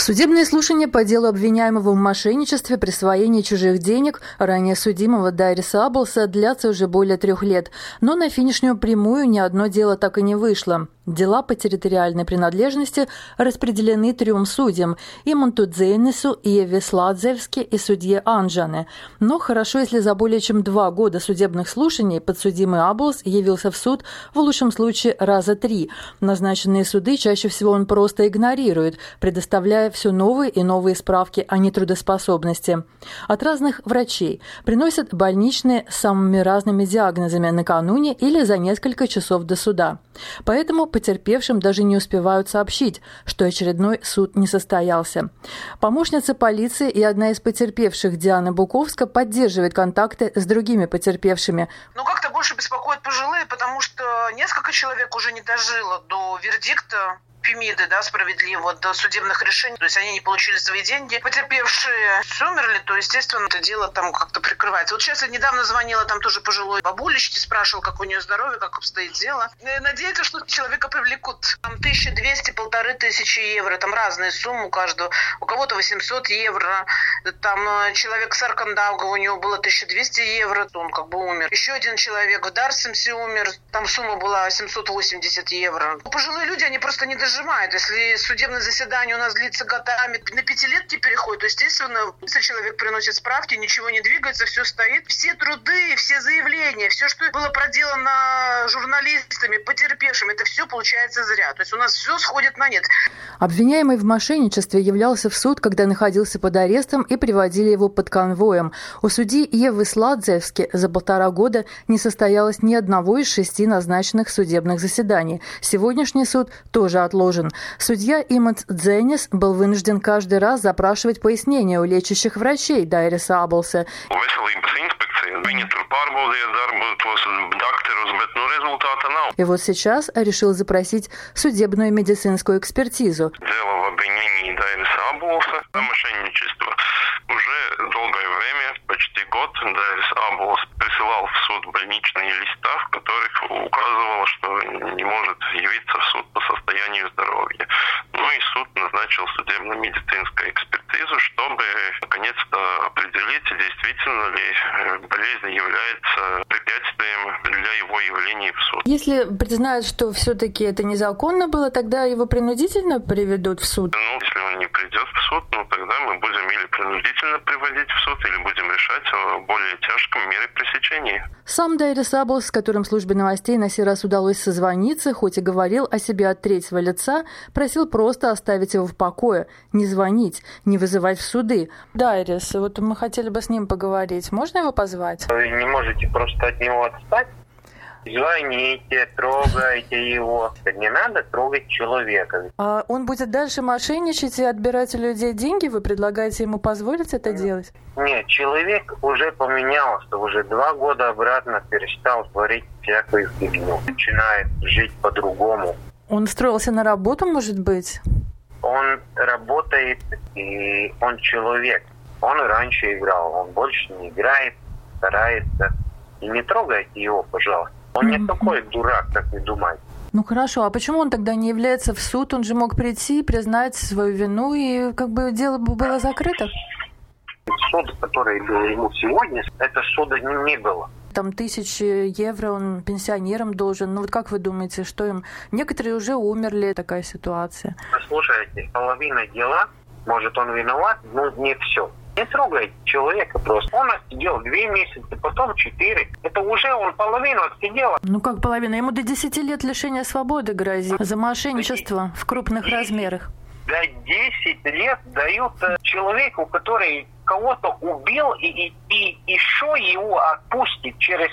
Судебное слушание по делу обвиняемого в мошенничестве, присвоении чужих денег, ранее судимого Дайриса Аблса, длятся уже более 3 лет. Но на финишную прямую ни одно дело так и не вышло. Дела по территориальной принадлежности распределены 3 судьям – Иманту Дзейнесу, Еве Сладзевске и судье Анжане. Но хорошо, если за более чем 2 года судебных слушаний подсудимый Аблс явился в суд в лучшем случае раза 3. Назначенные суды чаще всего он просто игнорирует, предоставляя все новые и новые справки о нетрудоспособности. От разных врачей приносят больничные с самыми разными диагнозами накануне или за несколько часов до суда. Поэтому потерпевшим даже не успевают сообщить, что очередной суд не состоялся. Помощница полиции и одна из потерпевших Диана Буковска поддерживает контакты с другими потерпевшими. Как-то больше беспокоят пожилые, потому что несколько человек уже не дожило до вердикта Фемиды, справедливо, до судебных решений. То есть они не получили свои деньги. Потерпевшие умерли, то, естественно, это дело там как-то прикрывается. Вот сейчас я недавно звонила там тоже пожилой бабулечке, спрашивала, как у нее здоровье, как обстоит дело. Надеяться, что человека привлекут. Там 1200-1500 евро, там разные суммы у каждого. У кого-то 800 евро. Там человек с Аркандауга, у него было 1200 евро, он как бы умер. Еще один человек в Дарсимсе умер, там сумма была 780 евро. Пожилые люди, они просто не доживают. Если судебное заседание у нас длится годами, на 5-летки переходит, то, естественно, если человек приносит справки, ничего не двигается, все стоит. Все труды, все заявления, все, что было проделано журналистами, потерпевшими, это все получается зря. То есть у нас все сходит на нет. Обвиняемый в мошенничестве являлся в суд, когда находился под арестом, и приводили его под конвоем. У судьи Евы Сладзевски за 1,5 года не состоялось ни одного из 6 назначенных судебных заседаний. Сегодняшний суд тоже отложен. Судья Имант Дзейнес был вынужден каждый раз запрашивать пояснения у лечащих врачей Дайриса Аблса. И вот сейчас решил запросить судебную медицинскую экспертизу. Дело в обвинении Дайриса Аблса о мошенничестве. Уже долгое время, почти год, Дайрис Аблс присылал в суд больничные листа, в которых указывало, что не может явиться в суд по состоянию здоровья. И суд назначил судебно-медицинскую экспертизу, чтобы наконец-то определить, действительно ли болезнь является препятствием для его явления в суд. Если признают, что все-таки это незаконно было, тогда его принудительно приведут в суд? Если он не придет в суд, тогда мы будем или принудительно приводить в суд, или будем решать о более тяжком мере пресечения. Сам Дайрис Аблс, с которым службе новостей на сей раз удалось созвониться, хоть и говорил о себе от третьего лица, просил просто оставить его в покое, не звонить, не вызывать в суды. Дайрис, вот мы хотели бы с ним поговорить. Можно его позвать? Вы не можете просто от него отстать? Звоните, трогайте его. Не надо трогать человека. А он будет дальше мошенничать и отбирать у людей деньги? Вы предлагаете ему позволить это делать? Нет, человек уже поменялся. Уже 2 года обратно перестал творить всякую фигню. Начинает жить по-другому. Он устроился на работу, может быть? Он работает, и он человек. Он раньше играл, он больше не играет, старается. И не трогайте его, пожалуйста. Он не такой дурак, как вы думаете. Хорошо, а почему он тогда не является в суд? Он же мог прийти, признать свою вину, и дело бы было закрыто. Суд, который был ему сегодня, это суда не было. Там 1000 евро он пенсионерам должен. Как вы думаете, что им? Некоторые уже умерли, такая ситуация. Слушайте, половина дела, может он виноват, но не все. Не трогайте человека просто. Он отсидел 2 месяца, потом 4. Это уже он половину отсидел. Как половина? Ему до 10 лет лишения свободы грозит за мошенничество в крупных размерах. За 10 лет дают человеку, который кого-то убил, и еще его отпустит через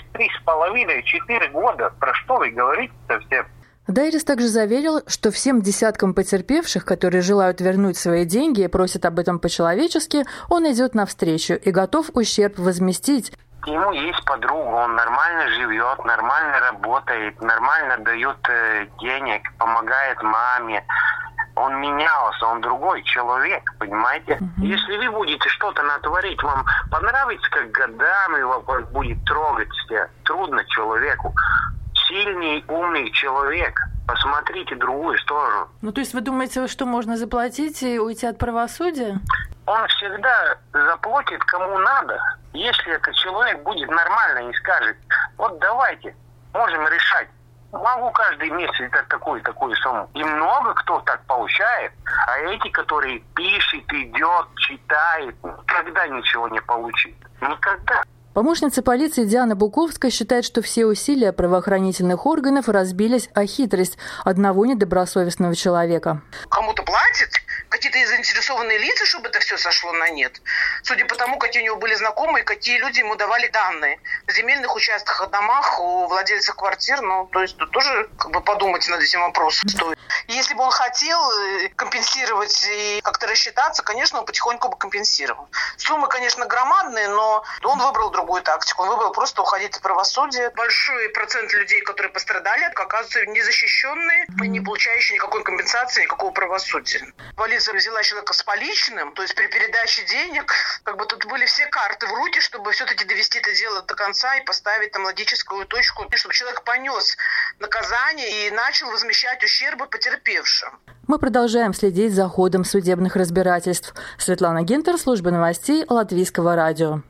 3,5-4 года. Про что вы говорите совсем? Дайрис также заверил, что всем десяткам потерпевших, которые желают вернуть свои деньги и просят об этом по-человечески, он идет навстречу и готов ущерб возместить. Ему есть подруга, он нормально живет, нормально работает, нормально дает денег, помогает маме. Он менялся, он другой человек, понимаете? Если вы будете что-то натворить, вам понравится, как годами вас будет трогать все. Трудно человеку. Сильный, умный человек. Посмотрите другую сторону. Ну, то есть вы думаете, что можно заплатить и уйти от правосудия? Он всегда заплатит кому надо, если этот человек будет нормально и скажет: вот давайте, можем решать. Могу каждый месяц дать такую сумму. И много кто так получает, а эти, которые пишет, идет, читает, никогда ничего не получит. Никогда. Помощница полиции Диана Буковская считает, что все усилия правоохранительных органов разбились о хитрость одного недобросовестного человека. Кому-то платит, какие-то заинтересованные лица, чтобы это все сошло на нет. Судя по тому, какие у него были знакомые, какие люди ему давали данные. В земельных участках, о домах, у владельцев квартир, то есть тут тоже подумать над этим вопросом стоит. Если бы он хотел компенсировать и как-то рассчитаться, конечно, он потихоньку бы компенсировал. Суммы, конечно, громадные, но он выбрал другую тактику. Он выбрал просто уходить от правосудия. Большой процент людей, которые пострадали, оказываются незащищенные, не получающие никакой компенсации, никакого правосудия. Полиция взяла человека с поличным, то есть при передаче денег, тут были все карты в руки, чтобы все-таки довести это дело до конца и поставить там логическую точку, чтобы человек понес наказание и начал возмещать ущербы потерпевшим. Мы продолжаем следить за ходом судебных разбирательств. Светлана Гентер, служба новостей Латвийского радио.